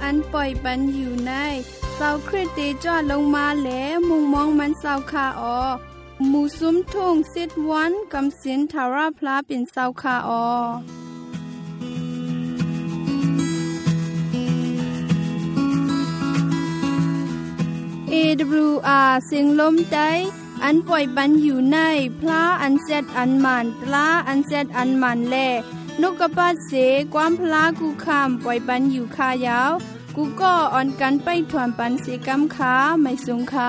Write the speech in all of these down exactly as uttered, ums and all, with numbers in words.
อันปล่อยปันอยู่ในเศร้าคริสเตจอดลงมาแหลมุงมองมันเศร้าคาออหมู่ซุ้มทุ่งสิทธวันกำสินทาราพลาเป็นเศร้าคาออเอ ดับเบิลยู อาร์ เสียงลมใจอันปล่อยปันอยู่ในพระอันเซดอันมันปลาอันเซดอันมันแลนกกระปาเสความพลากูคำปล่อยปันอยู่คายาวกูก็อ่อนกันไปถวนปันเสกำขาไม่สงขา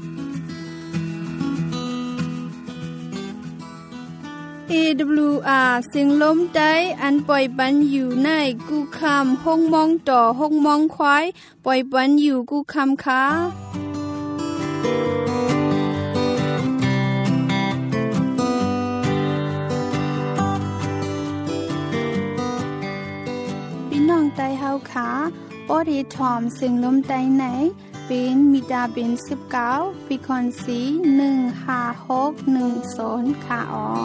เอ ดับเบิลยู อาร์ เสียงลมใจอันปล่อยปันอยู่ในกูคำห้องมองต่อห้องมองควายปล่อยปันอยู่กูคำขาไตเฮาขาปอดีทอมซึ่งลมไตไหนเป็นมิดาเป็นสิบเก้าฟิคอนซีหนึ่งห้าหกหนึ่งศูนย์ค่ะออ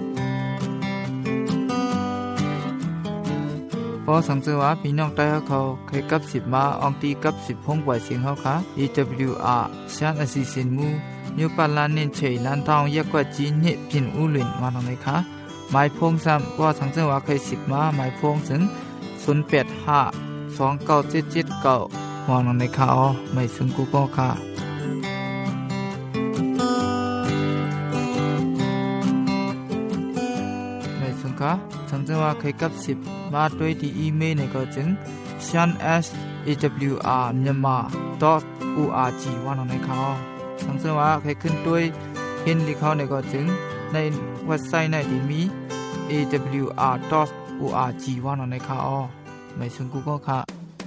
พอสังเกตว่าพี่น้องไตเฮาเขาเคยกับสิบมาอองตีกับสิบพงปล่อยเสียงเฮาค่ะ อี ดับเบิลยู อาร์ ชานอสิสินมูนิวปาลานเน้นเฉยลันทองยักกว่าจีนเนี่ยพินอูหลินมาทางไหนคะหมายพงซ้ำพอสังเกตว่าเคยสิบมาหมายพงถึงศูนย์ แปด ห้า สอง เก้า เจ็ด เจ็ด เก้ามองลงในข่าวไม่ซึ่งกูก็ค่ะไม่ซึ่งค่ะสังเกตว่าเคยกับสิบมาด้วยที่อีเมลในก็จึง ชาน เอส เอ ดับเบิลยู อาร์ มyanmar ดอท โอ อาร์ จี ว่าลงในข่าวสังเกตว่าเคยขึ้นด้วยเห็นที่เขาในก็จึงในเว็บไซต์ในที่มี เอ ดับเบิลยู อาร์ ดอท โอ อาร์ จี ว่าลงในข่าวไม่ซึ่งกูก็ค่ะ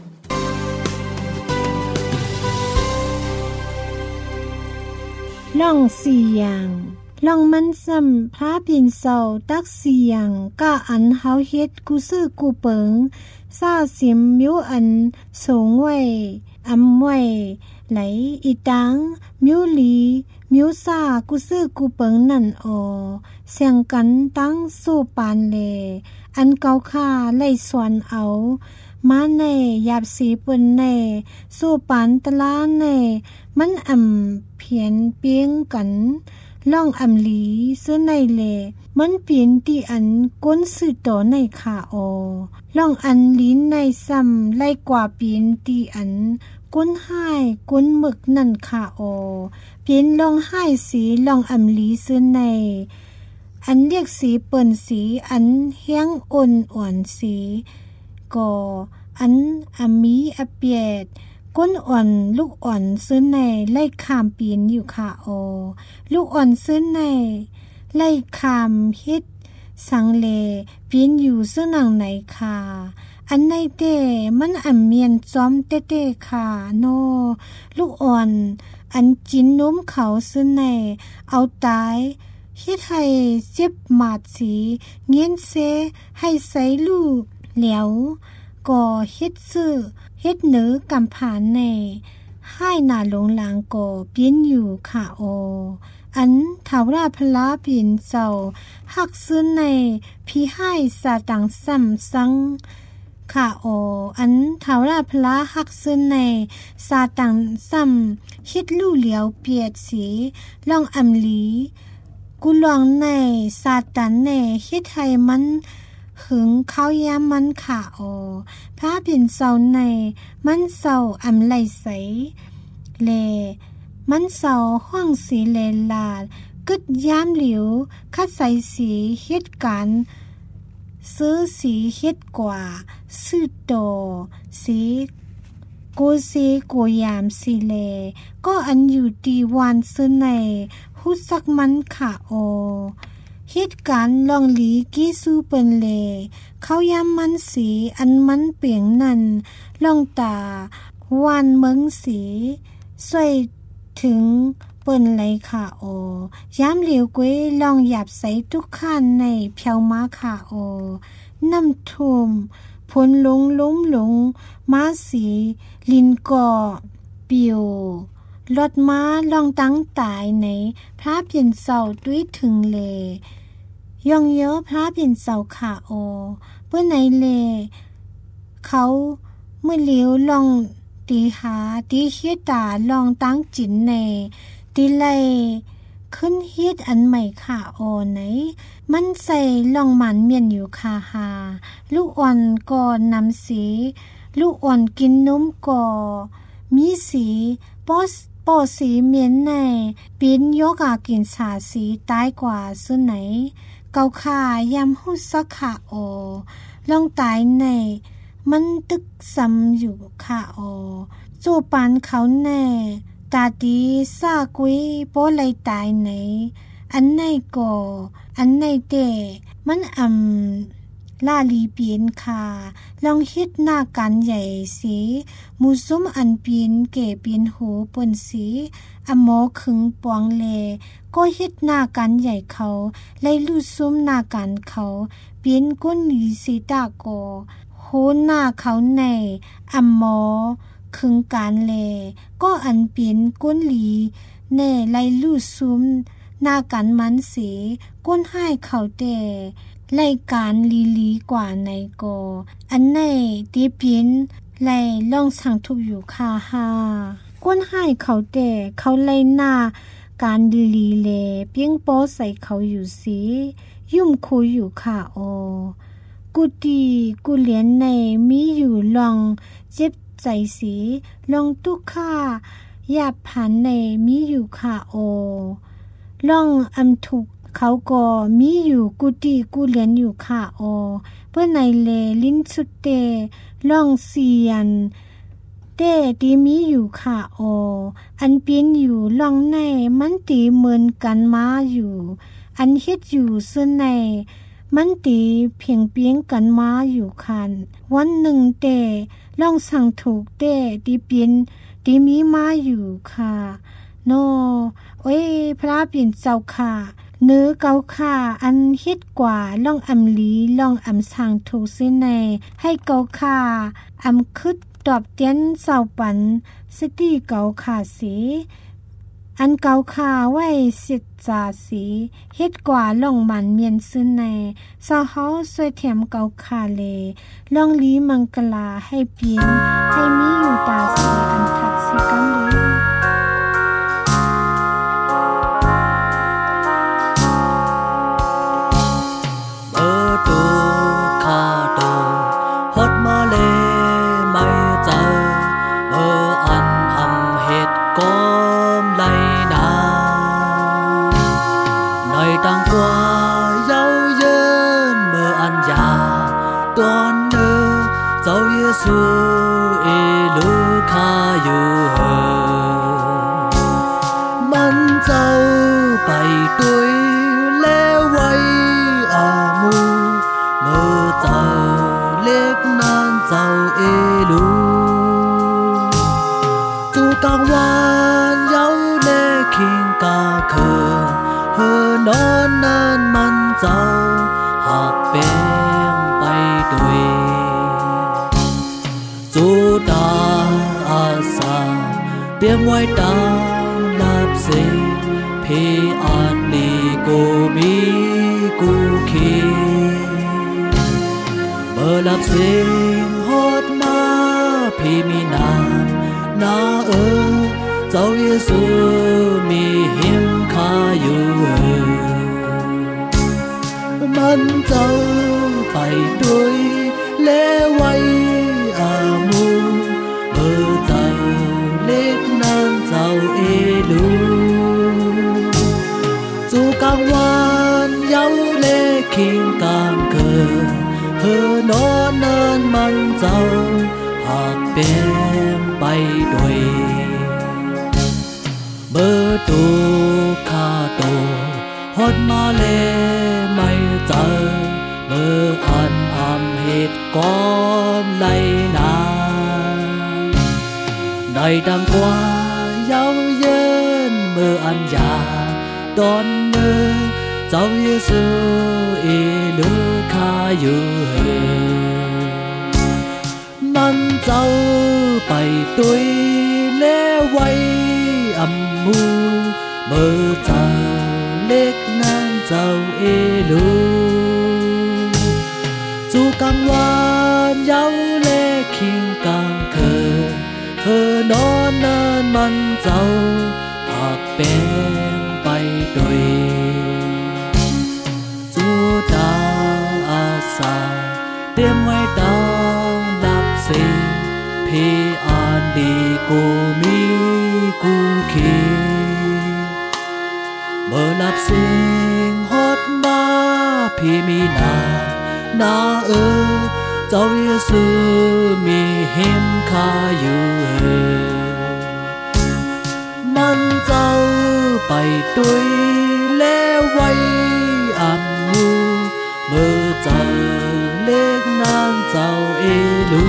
ล่องเสียงล่องมันซ้ำพระปิ่นเศร้าตักเสียงก้าอันเฮาเฮ็ดกูซื้อกูเปิงซาสิมมิวอันสูงไว้อำไว้ไหลอีตังมิวหลีมิวซากูซื้อกูเปิงนั่นออเสียงกันตั้งสู้ปานเลอันเกาค่าไล่สวนเอามาในหยาบสีเปิ้นในสู้ปานตะลาในมันอ่ำเพียนเปียงกันล่องอ่ำหลีซื้อในเลมันเปลี่ยนที่อันก้นสื่อต่อในขาออล่องอันลิ้นในซ้ำไล่กว่าเปลี่ยนที่อันก้นห้ายก้นหมึกนั่นขาออเปลี่ยนล่องห้ายสีล่องอ่ำหลีซื้อในอันเรียกสีเปิ้นสีอันเฮียงอ่อนอ่อนสีก็อันอามีอเปียดก้นอ่อนลูกอ่อนซื้อในไล่ขามปีนอยู่ค่ะโอลูกอ่อนซื้อในไล่ขามเฮ็ดสังเลปีนอยู่ซื้อหนังไหนค่ะอันในเต้มันอ่ำเมียนจ้อมเต้ๆค่ะโนลูกอ่อนอันจินน้มเขาซื้อในเอาตายเฮ็ดให้เจ็บหมาดสีเงี้ยนเซให้ใส่ลูกเหลียวก็เฮ็ดซื้อเฮ็ดเหนือกำผานในให้หน้าหลงหลางก็เปลี่ยนอยู่ค่ะโออันทาวราพลาเปลี่ยนเจ้าหักซื้อในพี่ให้สาตังซ้ำซังค่ะโออันทาวราพลาหักซื้อในสาตังซ้ำเฮ็ดลู่เหลียวเปียดสีลองอำลีกูลองในซาตันในเฮ็ดให้มันหึงเขายามมันขาออพระเป็นเศร้าในมันเศร้าอำไหลใสเลมันเศร้าห้องสีเลลาดกึดยามหลิวคัดใสสีเฮ็ดการซื้อสีเฮ็ดกว่าซื้อโตสีกูสีกูยามสีเลก็อันอยู่ดีวันซื้อในฮู้สักมันขาโอเหตุการณ์ลองหลีกี้สู้เปิ้นเลเขาย้ำมันสีอันมันเปียงนั่นลองตาวานเมืองสีสวยถึงเปิ้นไหลค่ะโอย้ำเหลียวกวยลองหยับใส่ทุกขั้นในเพียวม้าค่ะโอน้ำท่วมพลลงล้มลงม้าสีลินก่อปิวรถม้าลองตั้งตายในพระเพียนเสาด้วยถึงเลย่องเยอะพระเพียนเสาขาโอเพื่อไหนเลเขามเมื่อเหลียวลองตีหาตีเฮ็ดตาลองตั้งจินในตีไลขึ้นเฮ็ดอันใหม่ค่ะโอไหนมันใส่ลองมันเมียนอยู่คาหาลูกอ่อนก่อนนำสีลูกอ่อนกินนมก่อมีสีปอสปอสีเมียนในเป็นโยกากินสาสีตายกว่าซึ่งไหนเกาขายำหุสักค่ะโอลองตายในมันตึกซ้ำอยู่ค่ะโอจูปันเขาแน่ตาดีซากุยโปไลตายไหนอันไหนก่ออันไหนเตมันอำลาลีเปียนค่ะลองเฮ็ดหน้ากันใหญ่สีมูซุมอันเปียนเก๋เปียนหูปนสีอหมอขึงปวงเลก็เฮ็ดหน้ากันใหญ่เขาไล่ลู่ซุมหน้ากันเขาเปียนก้นหลีสีตาโกโหหน้าเขาในอหมอขึงการเลก็อันเปียนก้นหลีแน่ไล่ลู่ซุมหน้ากันมันสีก้นให้เขาแต่ไล่การลีลีกว่าในโกอันในตีเปียนไล่ล่องสั่งทุกอยู่คาหาก้นให้เขาแต่เขาไล่หน้าการลีลีเลเปียงโป้ใส่เขาอยู่สียุ่มคุยอยู่ค่ะโอกูดีกูเลียนในมีอยู่ลองเจ็บใจสีลองตุกค่าหยาบผันในมีอยู่ค่ะโอลองอำถูกเขาก็มีอยู่กูดีกูเลียนอยู่ค่ะโอเพื่อในเลลิ้นสุดเตลองเสียนเต้ตีมีอยู่ค่ะโออันเปียนอยู่ลองในมันตีเหมือนกันมาอยู่อันเฮ็ดอยู่ซึ่งในมันตีเพียงเปียงกันมาอยู่คันวันหนึ่งเต้ลองสั่งถูกเต้ตีเปียนตีมีมาอยู่ค่ะโนโอ้ยพระเปลี่ยนเจ้าค่ะเนื้อเกาค่ะอันเฮ็ดกว่าล่องอำลีล่องอำสั่งถูกซิในให้เกาค่ะอำคึดตอบเตียนเศร้าปันสติเกาค่ะสีอันเกาค่ะไว้สิทธิ์จาสีเฮ็ดกว่าล่องมันเมียนซึ่งในสาวเฮาสวยแถมเกาค่ะเลล่องลีมังกลาให้เปียนให้มีอยู่ตาสีอันทัดสิกันเลยสุเอลูคาอยู่เหอมันเจ้าไปตุยแล้วไว้อามูเมื่อเจ้าเล็กนานเจ้าเอลูจูกลางวันเย้าเล็กคิงกาเคินเฮอนอนนานมันเจ้าหากเป็นไปตุยจูตาอาสาเตรียมไว้ตาลับเสพี่อาจดีกูมีกูคีเมื่อลับเสียงฮอดมาพี่มีนามนาเออเจ้าเยซูมีหิมคาอยู่มันเจ้าไปด้วยเลไว้อามูเมื่อเจ้าเล็กนางเจ้าเอลูจูกลางวันเย้าเล็กคิงกางเกินเฮอนอนนานมันเจ้าหากเป็นไปด้วยเมื่อตูคาโตฮอดมาเลไม่เจอเมื่ออันอำเหตุก้อนไหลนานได้ดังกว่าเย้าเยินเมื่ออันยาตอนเนื้อเจ้าเยซูเอลูคาอยู่เหอมันเจ้าไปตุยเล่ไว้อำมูเมื่อเจ้าเล็กนางเจ้าเอลูจูกลางวันเย้าเล็กคิงกังเคินเฮอนอนเนินมันเจ้าหากเป็นไปโดยจูดาอาสาเตรียมไว้ดังดับสิพี่อันดีกูมีกูคิเมื่อนับสิ่งฮอดมาพี่มีนานาเออเจ้าเยซูมีเห็นข้าอยู่เออมันเจ้าไปตุยแล้วไว้อันมูเมื่อเจ้าเล็กนางเจ้าเอลู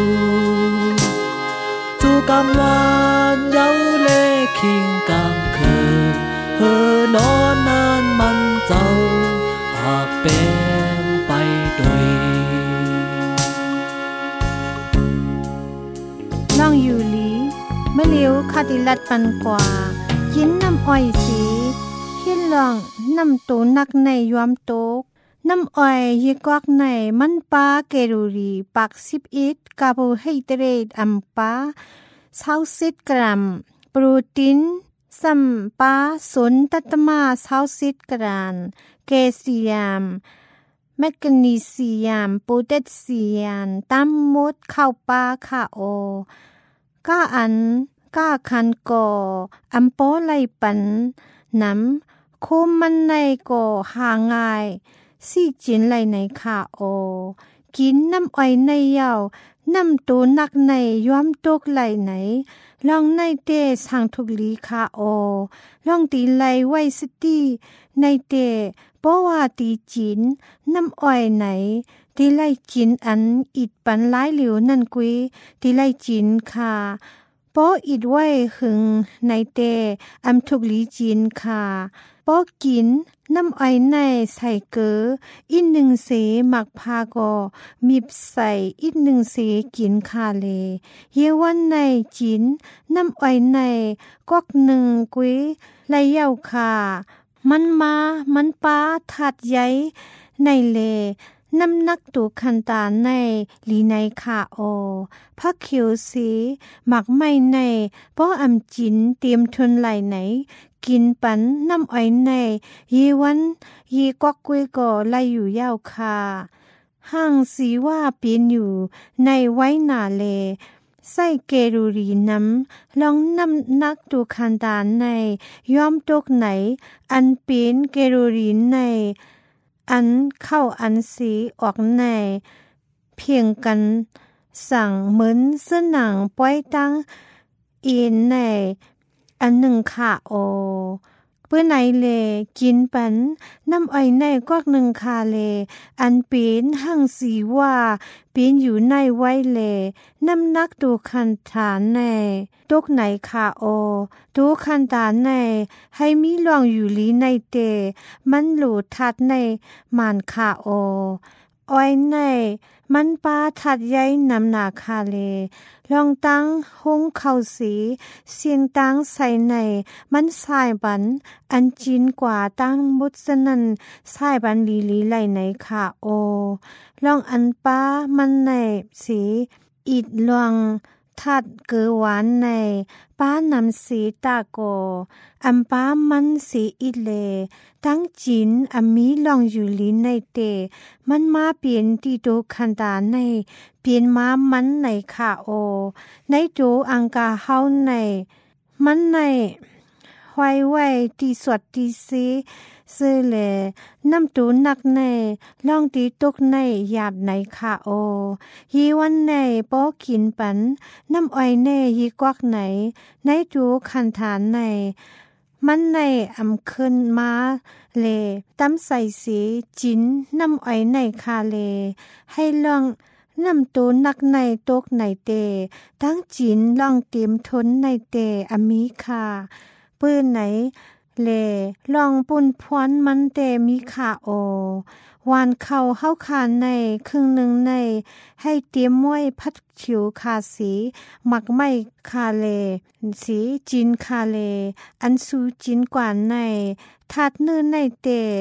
จูกำวานเย้าเล่คิงกังเคินเฮอนอนนั้นมันเจ้าหากเป็นไปโดยล่องอยู่หลีมะเลียวคาติลัดปันกว่ากินน้ำอ้อยสีหินล่องน้ำตูนักในยอมตกน้ำอ้อยยีกวักในมันปาเกรูรีปักสิบอิดกาโบไฮเดรตอัมปาเศร้าสิบกรัมโปรตีนสัมปาสนตัตมาเศร้าสิบกรัมแคลเซียมแมกนีเซียมโพแทสเซียมตามหมดเข้าปาคาโอก้าอันก้าคันก่ออัมโปไลปันน้ำคุมมันในก่อหาง่ายสี่จินไหลในขาโอกินน้ำอ้อยในเยาน้ำตัวนักในย้อมตกไหลไหนลองในเตสังทุกลีขาโอลองตีไหลไว้สตีในเตเพราะว่าตีจินน้ำอ้อยไหนตีไหลจินอันอิดปันหลายเหลียวนั่นกุยตีไหลจินค่ะเพราะอิดไว้หึงในเตอำทุกลีจินค่ะเพราะกินน้ำอ้อยในใส่เกลืออีกหนึ่งเสหมักพาก็มีใส่อีกหนึ่งเสกินคาเลเยวันในจินน้ำอ้อยในกอกหนึ่งกุยไหลเย้าค่ะมันมามันปาถัดใหญ่ในเลน้ำนักตูคันตาในลีในขาโอพักเขียวสีหมักไม่ในเพราะอำจินเตรียมทนไหลไหนกินปันน้ำอ้อยในยีวันยีกวักกุยก่อไล่อยู่ยาวคาห่างสีว่าเปลี่ยนอยู่ในไว้หนาเลใส่เกรูรีน้ำลองน้ำนักตูคันตาในย้อมตกไหนอันเปลี่ยนเกรูรีในอันเข้าอันสีออกในเพียงกันสั่งเหมือนเสื้อหนังป้อยตั้งอีนในอันหนึ่งค่ะโอเพื่อไหนเลกินปันน้ำอ้อยในกอกหนึ่งคาเลอันเป็นหั่งสีว่าเป็นอยู่ในไว้เลน้ำนักดูคันฐานในตกไหนค่ะโอดูคันฐานในให้มีลองอยู่ลีในเตมันหลูทัดในมานค่ะโออ้อยในมันปาทัดใหญ่นำหนาคาเลลองตั้งหงเข้าสีเสียงตั้งใส่ในมันสายบันอันจินกว่าตั้งมุดสนันสายบันลีลีไหลในค่ะโอลองอันปามันในสีอิดลองทัดเกือหวานในป้านำสีตาโกอัมป้ามันสีอิเลตั้งจินอามีลองอยู่ลีในเตมันมาเปลี่ยนที่โตคันตาในเปลี่ยนมามันในค่ะโอในโตอังกาเฮาในมันในไว้ไว้ที่สวดที่สีเสือเลน้ำตูนักในลองตีตกในหยาบในค่ะโอยีวันในป้อกินปันน้ำอ้อยในยีกวักไหนในจูคันฐานในมันในอำขึ้นมาเลตำใส่สีจินน้ำอ้อยในคาเลให้ลองน้ำตูนักในตกในเตทั้งจินลองเตรียมทนในเตอมีค่ะปื้นไหนเลลองปุ่นพวนมันเตมีขาโอวานเข้าเข้าคานในครึ่งหนึ่งในให้เตรียมม้วยพัดฉิวคาสีหมักไม่คาเลสีจินคาเลอันสูจินกว่าในทัดเนื้อในเต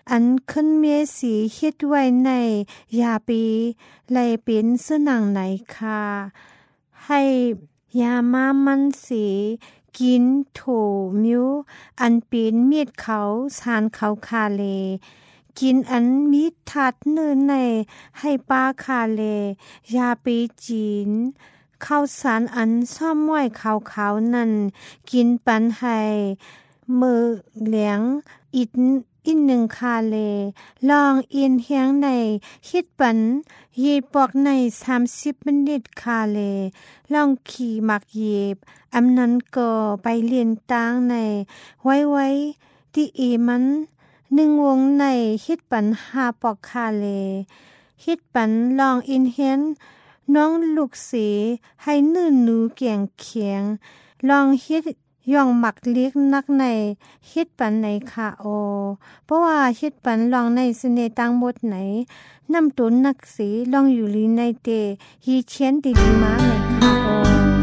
อันขึ้นเมสีเฮ็ดไว้ในยาปีไลเป็นสนังไหนค่ะให้ยามามันสีกินโถมิวอันเป็นเม็ดเขาสานเขาคาเลกินอันมีทัดเนื้อในให้ป้าคาเลยาปีจีนข้าวสารอันซ่อมม้อยขาวๆนั่นกินปันให้มือเหลียงอิดอินหนึ่งคาเลลองเอียนเฮียงในฮิดปันเย็บปอกในสามสิบมินิตคาเลลองขี่มักเย็บอำนั้นก็ไปเรียนตางในไว้ไว้ที่เอมันหนึ่งวงในฮิดปันหาปอกคาเลฮิดปันลองอินเฮียนน้องลูกเสให้นื่นหนูเกี่ยงเขียงลองฮิดย่องหมักเล็กนักในเฮ็ดปันในค่ะโอเพราะว่าเฮ็ดปันลองในเสน่ห์ต่างบทไหนนำตนนักสีลองอยู่ลีในเตฮีเชียนติดีมาในค่ะโอ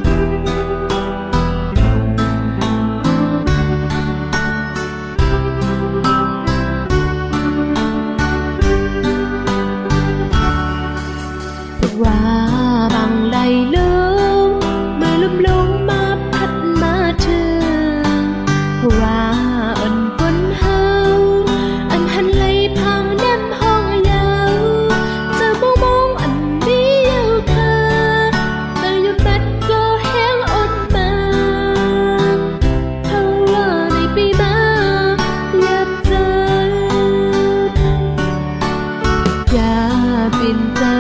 ว่าบางใดลืมเมื่อลุ่มลงมาพัดมาถึงว่าอันปนเฮาอันหันไหลพังแนมห้องยาวเจอบ่มองอันนี้ยาวค่ะแต่หยุดบัดก็แห้งอดมาเท่าว่าในปีมาอยากเจออย่าเป็นเจ้า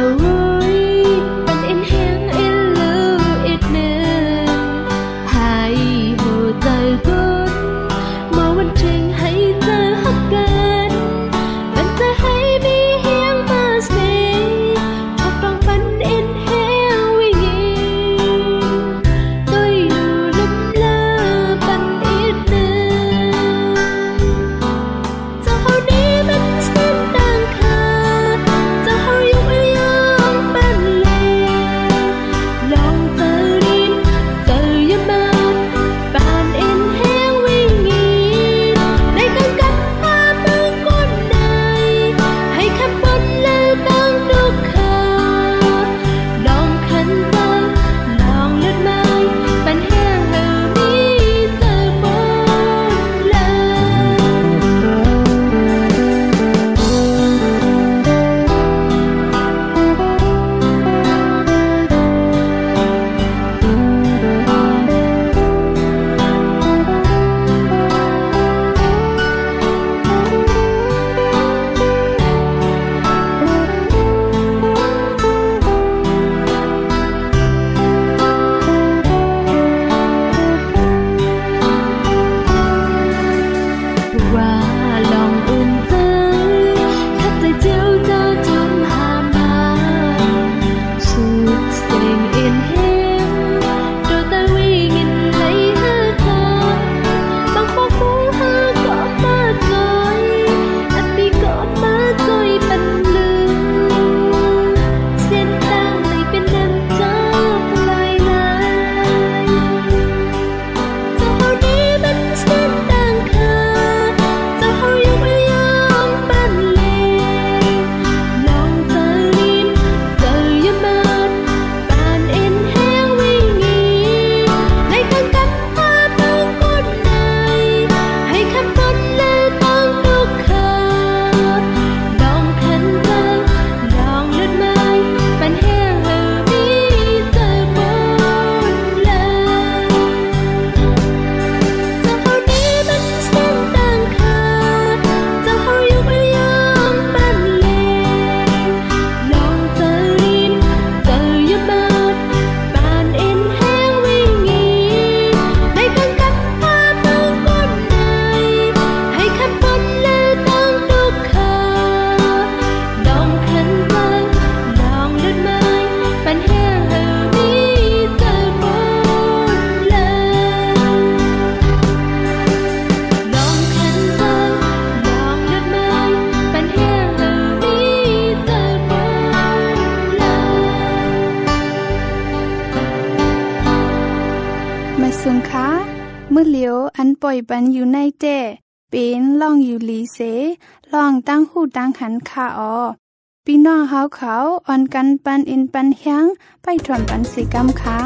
ไม่สุงค่ะเมื่อเหลียวอันปล่อยปันอยู่ในเต้เป็นล่องอยู่ลีเสล่องตั้งหูตั้งขันคาออพี่น้องเฮาเขาอ่อนกันปันอินปันแฮงไปถ่วมปันสิกรรมค่ะ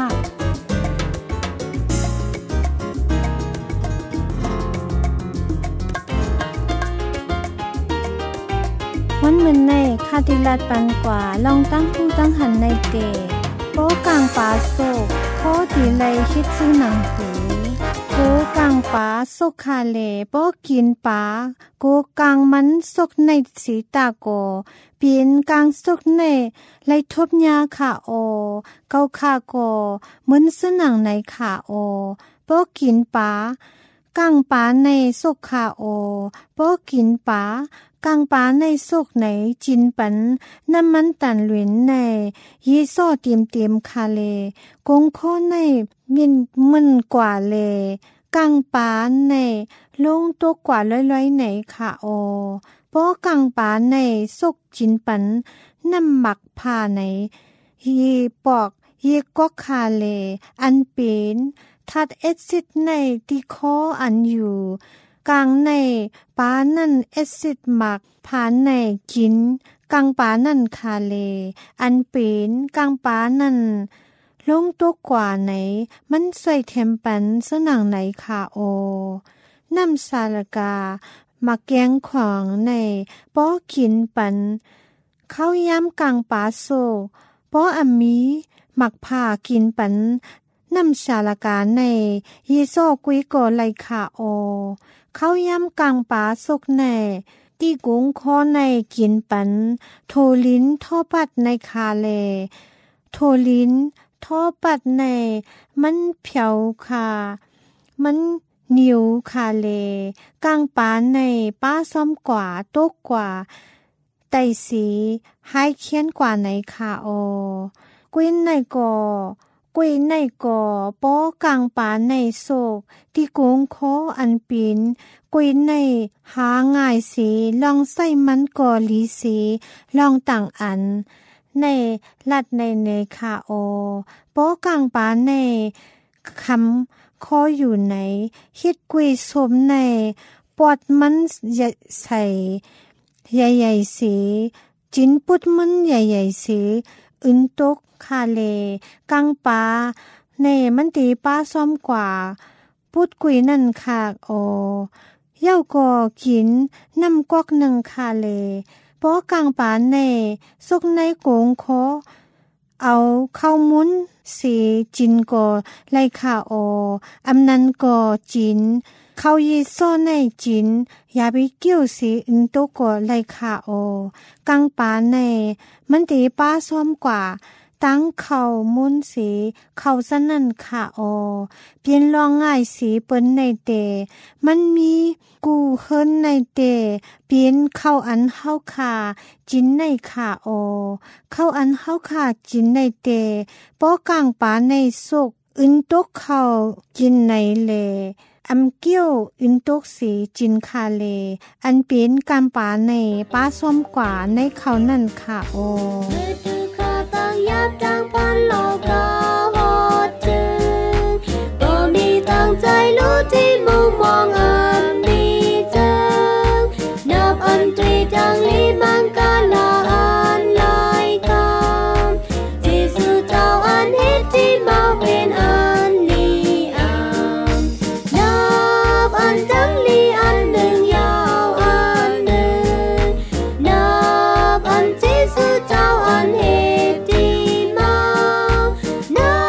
วันมื้อในคาติลัดปันกว่าลองตั้งหูตั้งหันในเตโป้กลางปาโศกข้อตีไลคิดซื้อหนังหูโกกลางปาสกคาเลโป้กินปาโกกลางมันสกในสีตาโกเปลี่ยนกลางสกในไลทบยาค่ะโอเกาค่ะโกเหมือนซื้อหนังในค่ะโอโป้กินปากลางปาในสกค่ะโอโป้กินปากลางปาในสกไหนจินปันน้ำมันตันหลวนในยีซ้อเตรียมเตรียมคาเลกงข้อในมีนมันกว่าเลกลางปาในลงตัวกว่าร้อยๆไหนค่ะโอเพราะกลางปาในสกจินปันน้ำหมักผ่าไหนยีปอกยีก็คาเลอันเป็นทัดเอซิดในที่คออันอยู่กลางในปานั่นเอซิดหมักผ่านในกินกลางปานั่นคาเลอันเป็นกลางปานั่นลงตัวกว่าไหนมันใส่เทมปันสนังไหนคาโอน้ำสาลกามาแกงขวางในป้อกินปันเข้าย้ำกลางปาโซป้ออัมมีหมักผ่ากินปันน้ำสาลกาในยีโซกุยโกไลคาโอเข้าย้ำกลางปาซกในตีกุ้งคอในกินปันโทลิ้นท่อปัดในคาเลโทลิ้นท่อปัดในมันเผียวคามันนิวคาเลกลางปาในป้าซ้อมกว่าตกกว่าไตสีให้เคียนกว่าในคาโอกุ้ยในกอกุ้ยในกอป้อกลางปาในโศกที่โกงคออันปีนกุ้ยในหาง่ายสีลองใส่มันกอลีสีลองต่างอันในลัดในในคาโอป้อกลางปาในคำคออยู่ไหนฮิดกุ้ยสมในปอดมันใส่ใหญ่ๆสีจินปุดมันใหญ่ๆสีอึนตกคาเลกังปาในมันตีป้าซ้อมกว่าปุดกุยนั่นคากโอเย้าก่อกินน้ำกอกหนึ่งคาเลป้อกังปาในสุกในโกงคอเอาเข้ามุนสีจินก่อไลคาโออำนันก่อจินเขายีซ้อในจินยาไปเกี่ยวสีอึนโตก่อไลคาโอกังปาในมันตีป้าซ้อมกว่าตั้งเขามุนสีเขาสนั่นขาโอเปลี่ยนลองง่ายสีเปิ้นในเตมันมีกูเฮิรนในเตเปลี่ยนเข้าอันเฮาขาจินในขาโอเข้าอันเฮาขาจินในเตป้อกลางปาในสุกอึนตกเขาจินในเลอำเกี้ยวอึนตกสีจินคาเลอันเป็นกำปาในป้าส้มกว่าในเขานั่นขาโอยับจังปันโลกาโหดจึงก็มีตั้งใจรู้ที่มุมมองอันดีจังนับอันตรีจังลีมังกาลาอันลายคำที่สู่เจ้าอันฮิตที่มาเป็นอันนี้อันนับอันจังลีอันหนึ่งยาวอันหนึ่งนับอันที่สู่เจ้าอันฮิตนั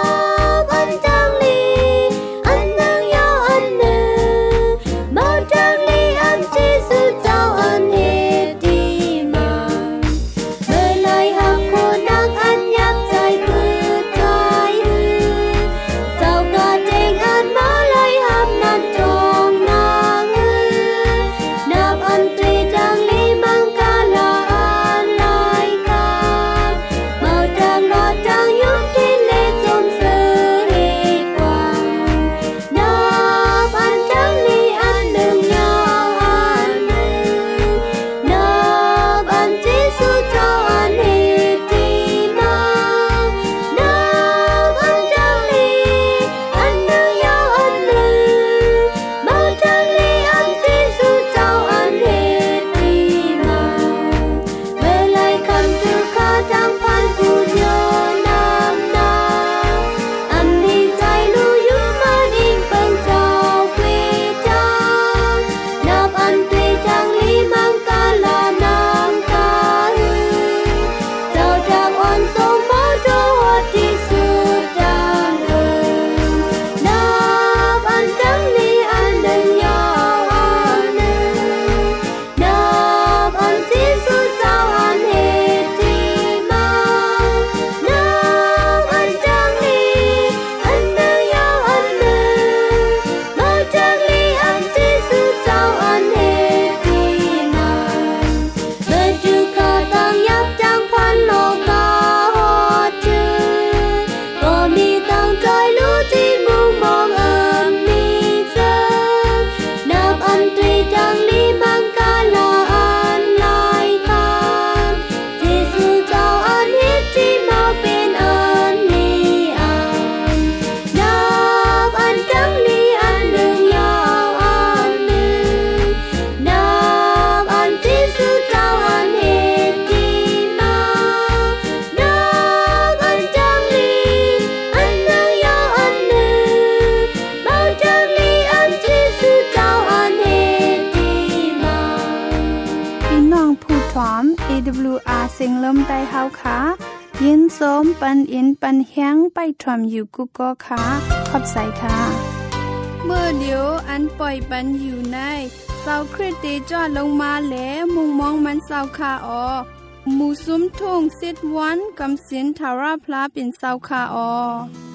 จังพันผู้เดียวนำนาอันนี้ใจรู้อยู่มานิ่งเป็นเจ้าเกวจังนับอันเกวจังลีมังกาลานามกาเจ้าจากอ่อนสมมาโดดที่สุดดังเอิญนับอันจังลีอันหนึ่งยาวอันหนึ่งนับอันที่สุดเจ้าอันเหตุที่มานับอันจังลีอันหนึ่งยาวอันหนึ่งมาจังลีอันที่สุดเจ้าอันเหตุที่มาเมื่อจุกาตั้งยับจังพันโลกาหอดจือก็มีตั้งใจรู้ที่มุงมองเอิมมีเจอนับอันตรีจังลีมังกาลาอันลายคางที่สุดเจ้าอันเหตุที่มาเป็นอันนี้อันนับอันจังลีอันหนึ่งยาวอันหนึ่งนับอันที่สุดเจ้าอันเหตุที่มานับอันจังลีอันหนึ่งยาวอันหนึ่งมาจังลีอันที่สุดเจ้าอันเหตุที่มาพี่น้องผู้ถอม เอ ดับเบิลยู อาร์ เสียงลมใต้เฮาค่ะยินโสมปันอินปันแฮงไปถอมอยู่กุกก็ค่ะขอบใจค่ะเมื่อเดียวอันปล่อยปันอยู่ในเสาคริสเตจอดลงมาแล้วมุงมองมันเสาคาออหมู่ซุ้มทุ่งสิดวันกำสินทาราพลาเป็นเสาคาออ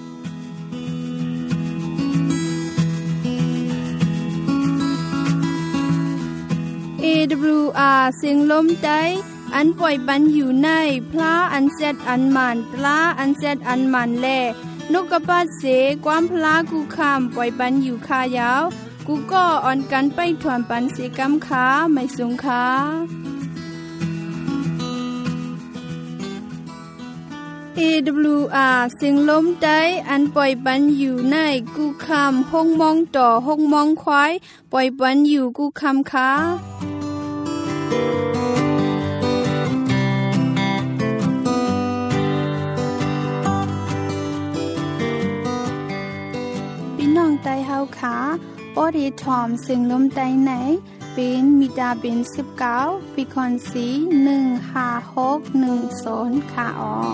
เอ ดับเบิลยู อาร์ เสียงลมใต้อันปล่อยปันอยู่ในพลาอันเซดอันมันปลาอันเซดอันมันแลนกกระปาเสความพลากูคำปล่อยปันอยู่คายาวกูก็อ่อนกันไปถวนปันเสกำขาไม่สูงขาเอ ดับเบิลยู อาร์ เสียงลมใต้อันปล่อยปันอยู่ในกูคำห้องมองต่อห้องมองควายปล่อยปันอยู่กูคำขาไตเฮาขาปอดีทอมสึงลมไตไหนเป็นมิดาเป็นสิบเก้าฟิคอนสีหนึ่งห้าหกหนึ่งศูนย์ค่ะออ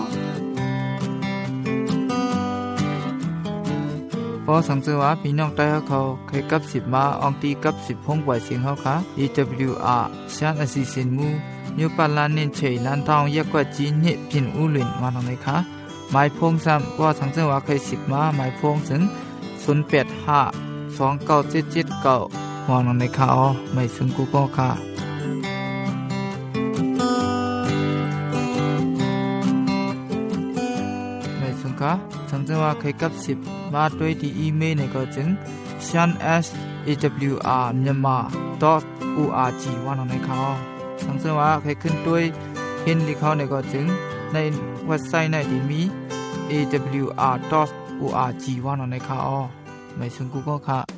พอสังเกตว่าพี่น้องไต้เขาเคยกับสิบมาอองตีกับสิบพงปล่อยเสียงเขาค่ะ เอ ดับเบิลยู อาร์ ชานอสิสินมูนิวปาลานเน้นเฉยลันทองยักกว่าจีนเนพินอูหลินมาตรงไหนคะหมายพงซ้ำว่าสังเกตว่าเคยสิบมาหมายพงถึงศูนย์แปดห้า สองเก้าเจ็ดเจ็ดเก้ามองลงในข่าวไม่ซึ่งกูก็ค่ะไม่ซึ่งค่ะสังเกตว่าเคยกับสิบมาด้วยที่อีเมลในก็จึง ชาน เอส เอ ดับเบิลยู อาร์ มyanmar ดอท โอ อาร์ จี ว่าลงในข่าวสังเกตว่าเคยขึ้นด้วยเห็นที่เขาในก็จึงในเว็บไซต์ในที่มี เอ ดับเบิลยู อาร์ ดอท โอ อาร์ จี ว่าลงในข่าวไม่ซึ่งกูก็ค่ะ